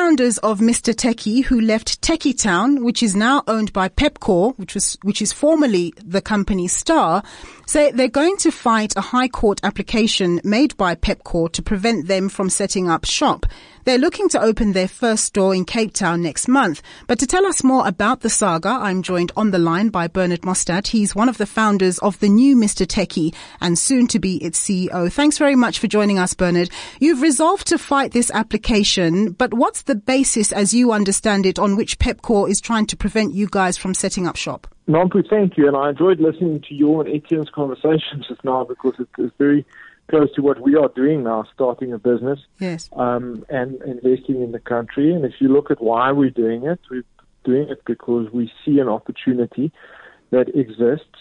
founders of Mr. Techie, who left Techie Town, which is now owned by Pepkor, which is formerly the company Star, say they're going to fight a High Court application made by Pepkor to prevent them from setting up shop. They're looking to open their first store in Cape Town next month. But to tell us more about the saga, I'm joined on the line by Bernard Mostert. He's one of the founders of the new Mr. Techie and soon to be its CEO. Thanks very much for joining us, Bernard. You've resolved to fight this application, but what's the basis, as you understand it, on which Pepkor is trying to prevent you guys from setting up shop? Nampu, thank you. And I enjoyed listening to your and Etienne's conversations just now because it is very close to what we are doing now, starting a business, yes, and investing in the country. And if you look at why we're doing it because we see an opportunity that exists.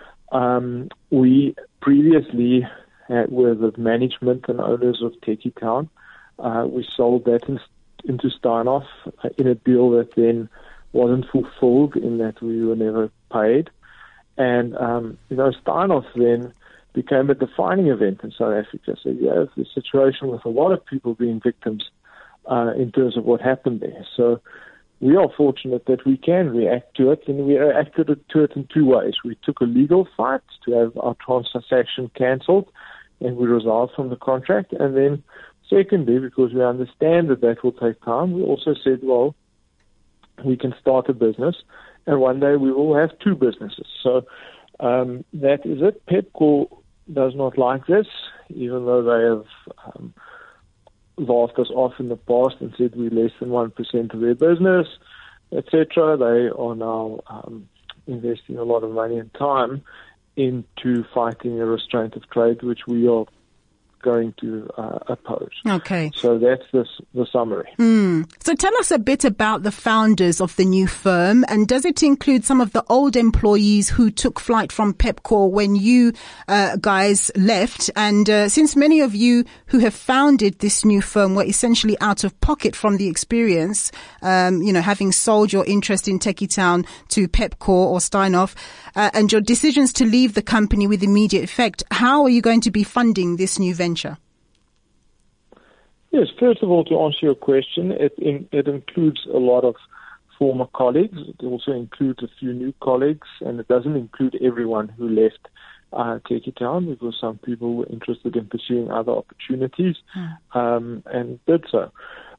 We previously were the management and owners of Techie Town. We sold that into Steinhoff in a deal that then wasn't fulfilled in that we were never paid. And, Steinhoff then became a defining event in South Africa. So you have the situation with a lot of people being victims in terms of what happened there. So we are fortunate that we can react to it, and we reacted to it in two ways. We took a legal fight to have our transaction cancelled, and we resolved from the contract. And then secondly, because we understand that will take time, we also said, well, we can start a business, and one day we will have two businesses. So that is it. Pepkor does not like this, even though they have laughed us off in the past and said we're less than 1% of their business, etc. They are now investing a lot of money and time into fighting a restraint of trade, which we are going to oppose. Okay. So that's the summary. So tell us a bit about the founders of the new firm, and does it include some of the old employees who took flight from Pepkor when you guys left? And since many of you who have founded this new firm were essentially out of pocket from the experience, having sold your interest in Techie Town to Pepkor or Steinhoff, and your decisions to leave the company with immediate effect, how are you going to be funding this new venture? Yes, first of all, to answer your question, it includes a lot of former colleagues. It also includes a few new colleagues, and it doesn't include everyone who left Techie Town because some people were interested in pursuing other opportunities and did so.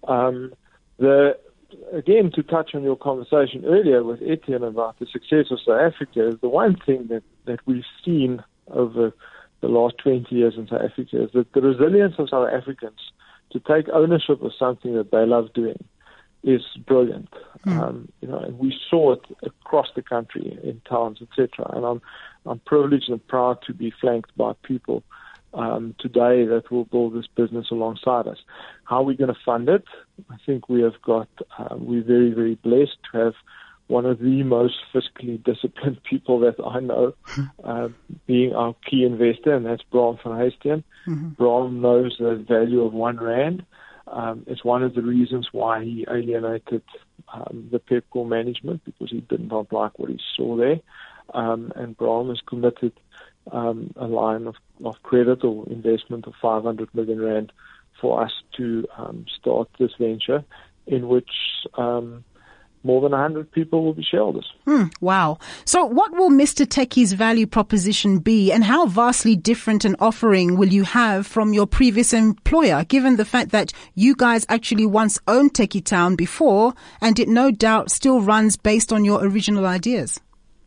Again, to touch on your conversation earlier with Etienne about the success of South Africa, is the one thing that we've seen over the last 20 years in South Africa is that the resilience of South Africans to take ownership of something that they love doing is brilliant. And we saw it across the country in towns, etc. And I'm privileged and proud to be flanked by people today that will build this business alongside us. How are we going to fund it? I think we're very, very blessed to have one of the most fiscally disciplined people that I know, being our key investor, and that's Bram van Heesteen. Bram knows the value of R1. It's one of the reasons why he alienated the Pepkor management, because he did not like what he saw there. And Bram has committed a line of credit or investment of 500 million rand for us to start this venture, in which more than 100 people will be shareholders. Wow. So what will Mr. Techie's value proposition be, and how vastly different an offering will you have from your previous employer, given the fact that you guys actually once owned Techie Town before, and it no doubt still runs based on your original ideas?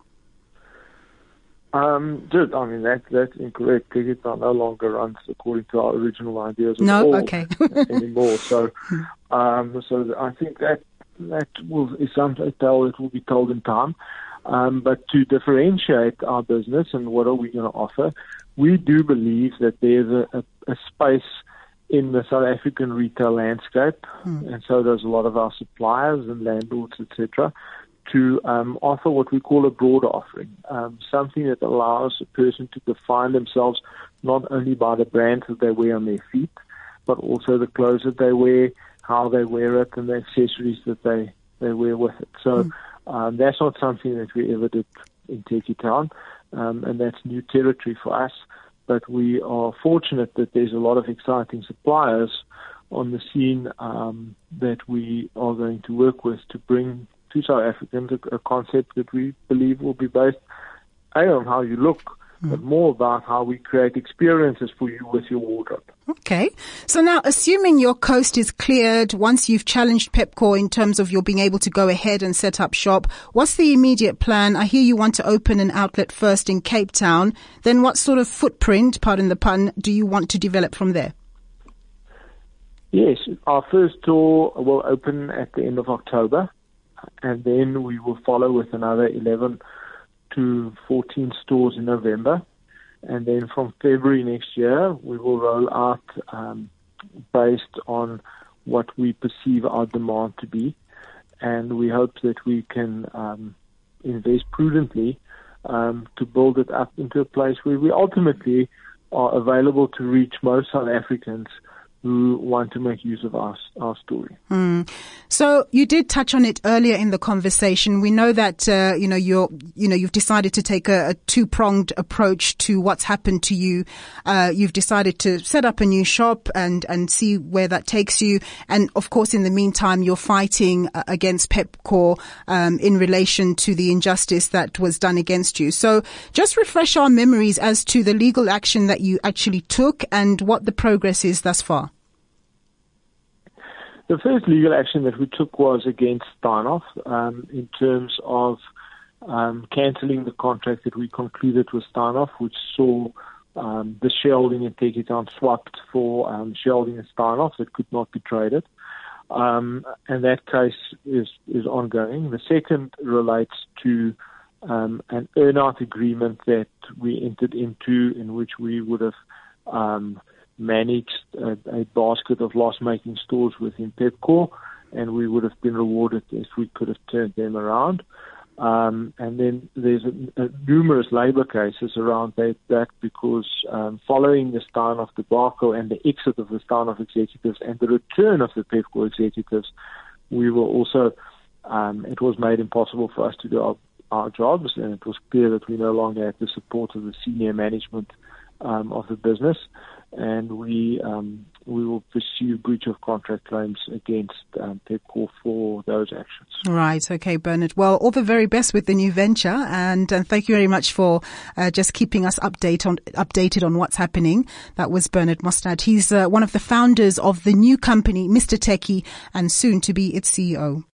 Dude, I mean, that's incorrect. Techie Town no longer runs according to our original ideas okay. anymore. So I think that is a tale that will be told in time. But to differentiate our business and what are we going to offer, we do believe that there's a space in the South African retail landscape, and so does a lot of our suppliers and landlords, etc., to offer what we call a broader offering, something that allows a person to define themselves not only by the brands that they wear on their feet, but also the clothes that they wear, how they wear it, and the accessories that they wear with it. So that's not something that we ever did in Techie Town, and that's new territory for us. But we are fortunate that there's a lot of exciting suppliers on the scene that we are going to work with to bring to South Africans a concept that we believe will be based on how you look, but more about how we create experiences for you with your wardrobe. Okay. So now, assuming your coast is cleared, once you've challenged Pepkor in terms of your being able to go ahead and set up shop, what's the immediate plan? I hear you want to open an outlet first in Cape Town. Then what sort of footprint, pardon the pun, do you want to develop from there? Yes, our first store will open at the end of October, and then we will follow with another 11 to 14 stores in November. And then from February next year, we will roll out based on what we perceive our demand to be. And we hope that we can invest prudently to build it up into a place where we ultimately are available to reach most South Africans who want to make use of our story. So you did touch on it earlier in the conversation. We know that you've decided to take a two-pronged approach to what's happened to you. You've decided to set up a new shop and see where that takes you. And of course, in the meantime, you're fighting against Pepkor in relation to the injustice that was done against you. So just refresh our memories as to the legal action that you actually took and what the progress is thus far. The first legal action that we took was against Steinhoff in terms of cancelling the contract that we concluded with Steinhoff, which saw the shareholding in Tekkie swapped for shareholding in Steinhoff that could not be traded. And that case is ongoing. The second relates to an earn-out agreement that we entered into in which we would have managed a basket of loss-making stores within Pepkor, and we would have been rewarded if we could have turned them around. And then there's numerous labor cases around that because following the Steinhoff debacle and the exit of the Steinhoff executives and the return of the Pepkor executives, we were also, it was made impossible for us to do our jobs, and it was clear that we no longer had the support of the senior management of the business. And we will pursue breach of contract claims against Pepkor for those actions. Right. Okay, Bernard. Well, all the very best with the new venture, and thank you very much for just keeping us updated on what's happening. That was Bernard Mostert. He's one of the founders of the new company, Mr. Tekkie, and soon to be its CEO.